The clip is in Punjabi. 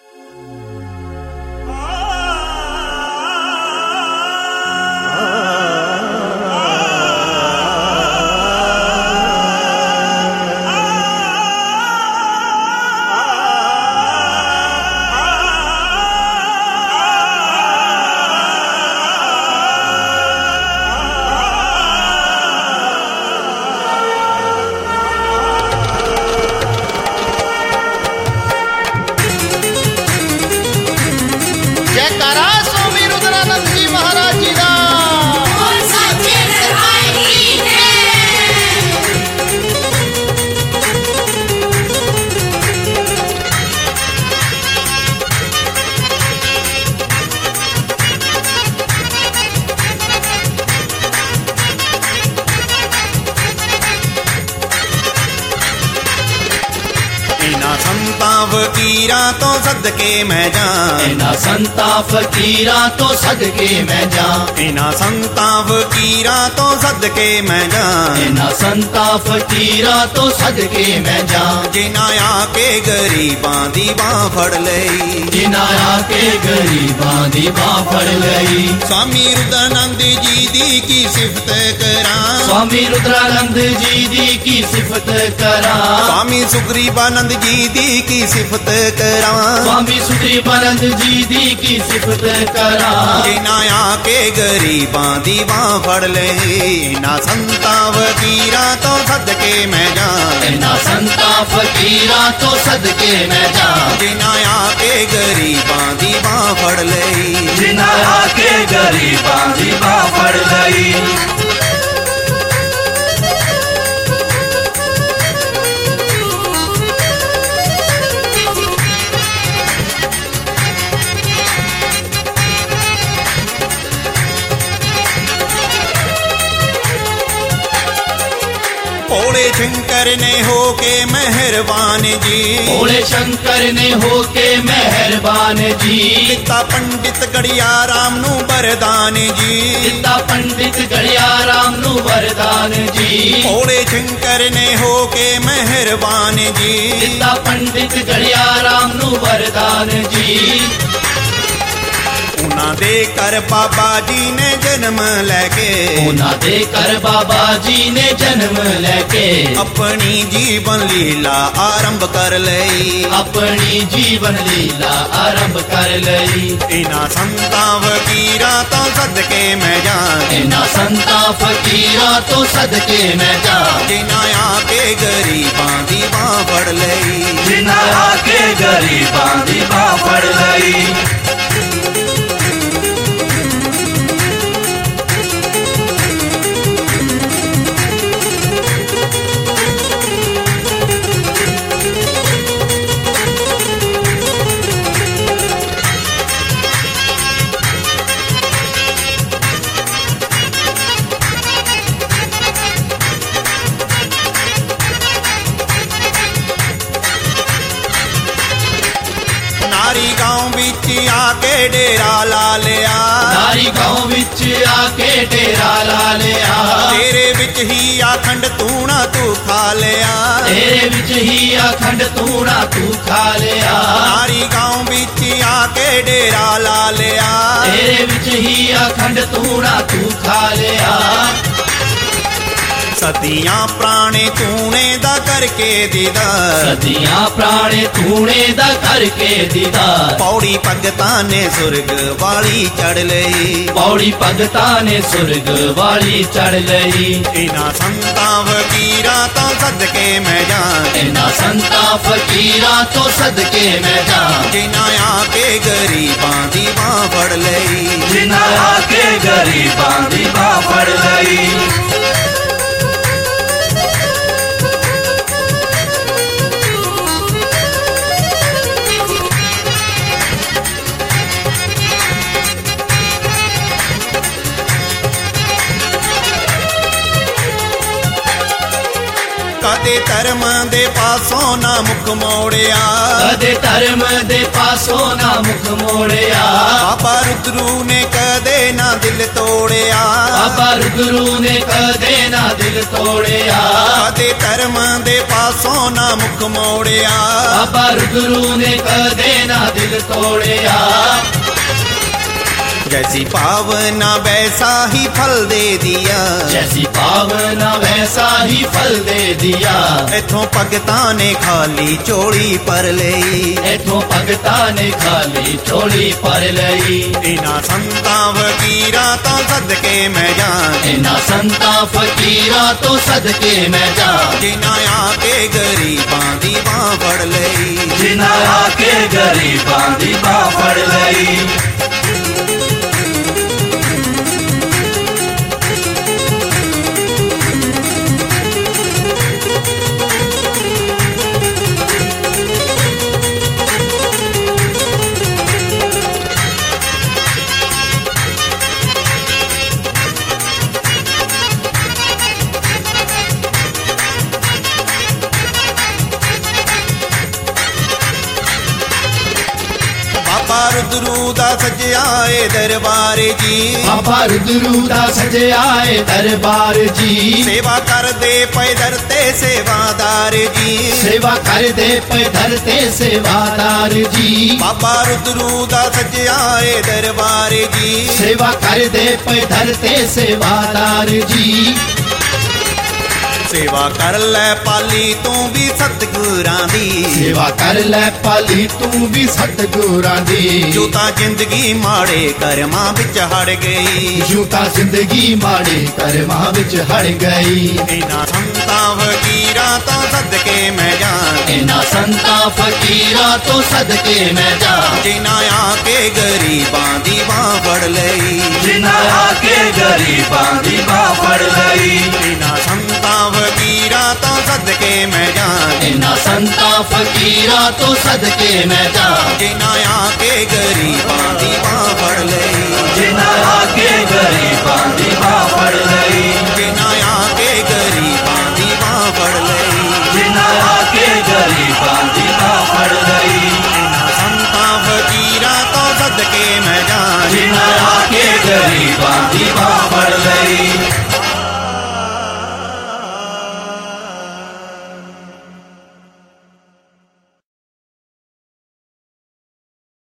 ਸੰਤਾਂ ਫਕੀਰਾਂ ਤੋਂ ਸਦਕੇ ਮੈਂ ਜਾਂ, ਇਹਨਾਂ ਸੰਤਾਂ ਫਕੀਰਾਂ ਤੋਂ ਸਦਕੇ ਮੈਂ ਜਾਂ, ਇਹਨਾਂ ਸੰਤਾਂ ਫਕੀਰਾਂ ਤੋਂ ਸਦਕੇ ਮੈਂ ਜਾਂ, ਇਹਨਾਂ ਸੰਤਾਂ ਫਕੀਰਾਂ ਤੋਂ ਸਦਕੇ ਮੈਂ ਜਾਂ, ਜਿਨ੍ਹਾਂ ਆ ਕੇ ਗਰੀਬਾਂ ਦੀ ਬਾਂਹ ਫੜ ਲਈ, ਜਿਨ੍ਹਾਂ ਆ ਕੇ ਗਰੀਬਾਂ ਦੀ ਬਾਂਹ ਫੜ ਲਈ। ਸਵਾਮੀ ਰੁਦਰਾਨੰਦ ਜੀ ਦੀ ਕੀ ਸਿਫਤ ਕਰਾਂ, ਸਵਾਮੀ ਰੁਦਰਾਨੰਦ ਜੀ ਦੀ ਕੀ ਸਿਫਤ ਕਰਾਂ, ਸਵਾਮੀ ਸੁਗਰੀਵਾਨੰਦ ਜੀ ਦੀ ਕੀ ਸਿਫਤ ਕਰਾਂ, ਸਵਾਮੀ ਸੁਗਰੀਵਾਨੰਦ ਜੀ ਦੀ ਕੀ ਸਿਫਤ ਕਰਾਂ, ਜਿਨ੍ਹਾਂ ਆ ਕੇ ਗਰੀਬਾਂ ਦੀ ਬਾਂਹ ਫੜ ਲਈ। ਇਹਨਾਂ ਸੰਤਾਂ ਫਕੀਰਾਂ ਤੋਂ ਸਦਕੇ ਮੈਂ ਜਾਂ, ਇਹਨਾਂ ਸੰਤਾਂ ਫਕੀਰਾਂ ਤੋਂ ਸਦਕੇ ਮੈਂ ਜਾਂ, ਜਿਨ੍ਹਾਂ ਆ ਕੇ ਗਰੀਬਾਂ ਦੀ ਬਾਂਹ ਫੜ ਲਈ, ਜਿਨ੍ਹਾਂ ਆ ਕੇ ਗਰੀਬਾਂ ਦੀ ਬਾਂਹ ਫੜ ਲਈ। ਭੋਲੇ ਸ਼ੰਕਰ ਨੇ ਹੋ ਕੇ ਮਿਹਰਬਾਨ ਜੀ, ਭੋਲੇ ਸ਼ੰਕਰ ਨੇ ਹੋ ਕੇ ਮਿਹਰਬਾਨ ਜੀ, ਦਿੱਤਾ ਪੰਡਿਤ ਗੜਿਆ ਰਾਮ ਨੂੰ ਵਰਦਾਨ ਜੀ, ਦਿੱਤਾ ਪੰਡਿਤ ਗੜਿਆ ਰਾਮ ਨੂੰ ਵਰਦਾਨ ਜੀ, ਭੋਲੇ ਸ਼ੰਕਰ ਨੇ ਹੋ ਕੇ ਮਿਹਰਬਾਨ ਜੀ, ਦਿੱਤਾ ਪੰਡਿਤ ਗੜਿਆ ਰਾਮ ਨੂੰ ਵਰਦਾਨ ਜੀ। ਉਹਨਾਂ ਦੇ ਘਰ ਬਾਬਾ ਜੀ ਨੇ ਜਨਮ ਲੈ ਕੇ, ਉਹਨਾਂ ਦੇ ਘਰ ਬਾਬਾ ਜੀ ਨੇ ਜਨਮ ਲੈ ਕੇ, ਆਪਣੀ ਜੀਵਨ ਲੀਲਾ ਆਰੰਭ ਕਰ ਲਈ, ਆਪਣੀ ਜੀਵਨ ਲੀਲਾ ਆਰੰਭ ਕਰ ਲਈ। ਇਹਨਾਂ ਸੰਤਾਂ ਫਕੀਰਾਂ ਤੋਂ ਸਦਕੇ ਮੈਂ ਜਾਂ, ਇਹਨਾਂ ਸੰਤਾਂ ਫਕੀਰਾਂ ਤੋਂ ਸਦਕੇ ਮੈਂ ਜਾਂ, ਜਿਨ੍ਹਾਂ ਆ ਕੇ ਗਰੀਬਾਂ ਦੀ ਬਾਂਹ ਫੜ ਲਈ, ਜਿਨ੍ਹਾਂ ਆ ਕੇ ਗਰੀਬਾਂ ਦੀ ਬਾਂਹ ਫੜ ਲਈ। ਨਾਰੀ ਗਾਉਂ ਵਿੱਚ ਆ ਕੇ ਡੇਰਾ ਲਾ ਲਿਆ, ਨਾਰੀ ਗਾਉਂ ਵਿੱਚ ਆ ਕੇ ਡੇਰਾ ਲਾ ਲਿਆ, ਤੇਰੇ ਵਿੱਚ ਹੀ ਆਖੰਡ ਤੂਣਾ ਤੂੰ ਖਾ ਲਿਆ, ਤੇਰੇ ਵਿੱਚ ਹੀ ਅਖੰਡ ਤੂਣਾ ਤੂੰ ਖਾ ਲਿਆ, ਨਾਰੀ ਗਾਉਂ ਵਿੱਚ ਆ ਕੇ ਡੇਰਾ ਲਾ ਲਿਆ, ਤੇਰੇ ਵਿੱਚ ਹੀ ਅਖੰਡ ਤੂਣਾ ਤੂੰ ਖਾ ਲਿਆ। ਸਦੀਆਂ ਪ੍ਰਾਣੇ ਤੂਣੇ ਦਾ ਕਰਕੇ ਦੀਦਾਰ, ਸਦੀਆਂ ਪ੍ਰਾਣੇ ਤੂਣੇ ਦਾ ਕਰਕੇ ਦੀਦਾਰ, ਪੌੜੀ ਭਗਤਾਂ ਨੇ ਸੁਰਗ ਵਾਲੀ ਚੜ ਲਈ, ਪੌੜੀ ਭਗਤਾਂ ਨੇ ਸੁਰਗ ਵਾਲੀ ਚੜ ਲਈ। ਇਹਨਾਂ ਸੰਤਾਂ ਫਕੀਰਾਂ ਤੋਂ ਸਦਕੇ ਮੈਂ ਜਾਂ, ਇਹਨਾਂ ਸੰਤਾਂ ਫਕੀਰਾਂ ਤੋਂ ਸਦਕੇ ਮੈਂ ਜਾਂ, ਜਿਨ੍ਹਾਂ ਆ ਕੇ ਗਰੀਬਾਂ ਦੀ ਬਾਂਹ ਫੜ ਲਈ, ਜਿਨ੍ਹਾਂ ਆ ਕੇ ਗਰੀਬਾਂ ਦੀ ਬਾਂਹ ਫੜ ਲਈ। ਕਦੇ ਧਰਮ ਦੇ ਦੇ ਪਾਸੋਂ ਨਾ ਮੁਖ ਮੋੜਿਆ, ਕਦੇ ਧਰਮ ਦੇ ਪਾਸੋਂ ਨਾ ਮੁਖ ਮੋੜਿਆ। ਬਾਬਾ ਰੁਦਰੂ ਨੇ ਕਦੇ ਨਾ ਦਿਲ ਤੋੜਿਆ, ਬਾਬਾ ਰੁਦਰੂ ਨੇ ਕਦੇ ਨਾ ਦਿਲ ਤੋੜਿਆ। ਕਦੇ ਧਰਮ ਦੇ ਪਾਸੋਂ ਨਾ ਮੁਖ ਮੋੜਿਆ, ਬਾਬਾ ਰੁਦਰੂ ਨੇ ਕਦੇ ਨਾ ਦਿਲ ਤੋੜਿਆ। जैसी पावना वैसा ही फल दे दिया, जैसी पावना वैसा ही फल दे दिया। इथों भगतां ने खाली झोली पर लई, इथों भगतां ने खाली झोली पर लई। इन्हां संतां फकीरां तो सदके मैं जां, इन्हां संतां फकीरां तो सदके मैं जां। जिन्हां आके गरीबां दी बांह फड़ लई, जिन्हां आके गरीबां दी बांह फड़ लई। बाबा रुदरू दा सजया ए दरबार जी, बाबा रुदरू दा सजया ए दरबार जी। सेवा कर दे पे धरते सेवादार जी, सेवा कर दे पे धरते सेवादार जी। बाबा रुदरू दा सजया ए दरबार जी, सेवा कर दे पे धरते सेवादार जी। सेवा कर ले पाली तू भी सतगुरां दी, सेवा कर ले पाली तू भी सतगुरां दी। जो ता जिंदगी माड़े करमां विच हड़ गई, जो ता जिंदगी माड़े करमां विच हड़ गई। इन्हां संतां फकीरां तो सदके मैं जां, इन्हां संतां फकीरां तो सदके मैं जां। जिन्हां आके गरीबां दी बांह फड़ लई, जिन्हां आके गरीबां दी बांह फड़ लई। इन्हां संतां फकीरां तो सदके मैं जां, इन्हां संतां फकीरां तो सदके मैं जां। जिन्हां आके गरीबां दी बांह फड़ लई, जिन्हां आके गरीबां दी बांह फड़ लई। जिन्हां आके गरीबां दी बांह फड़ लई, जिन्हां आके गरीबां दी बांह फड़ लई। इन्हां संतां फकीरां तो सदके मैं जां, जिन्हां आके गरीबां दी बांह फड़ लई।